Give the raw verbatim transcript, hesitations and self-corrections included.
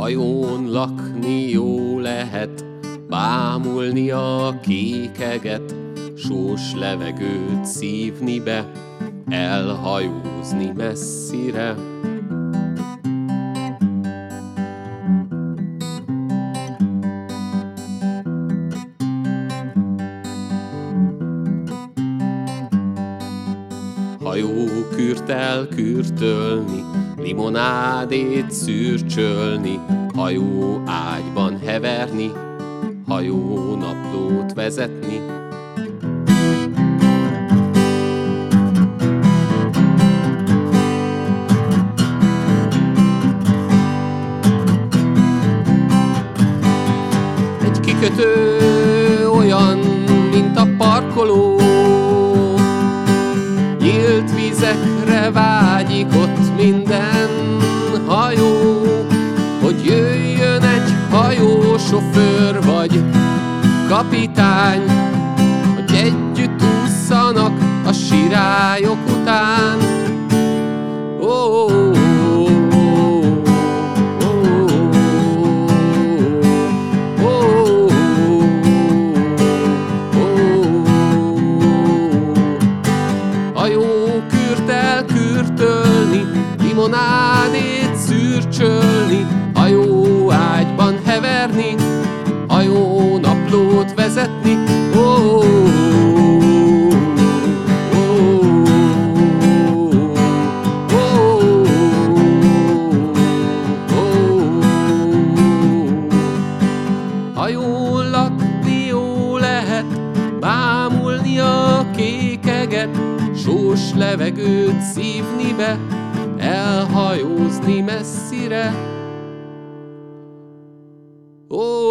Hajón lakni jó lehet, bámulni a kékeget, sós levegőt szívni be, elhajózni messzire. Hajókürt elkürtölni, limonádét szürcsölni, hajó ágyban heverni, hajó naplót vezetni. Egy kikötő olyan, mint a parkoló, nyílt vizekre vágyik ott minden hajó, hogy jöjjön egy hajósofőr vagy kapitány, hogy együtt ússzanak a sirályok után. Oh, oh, oh, oh, oh, oh. Hajókürt elkürtölni, limonádét szürcsölni, hajó ágyban heverni, hajó naplót vezetni. Oh, oh, oh, oh, oh. Hajón lakni jó lehet, bámulni a kékeget, sós levegőt szívni be, elhajózni messzire. Oh,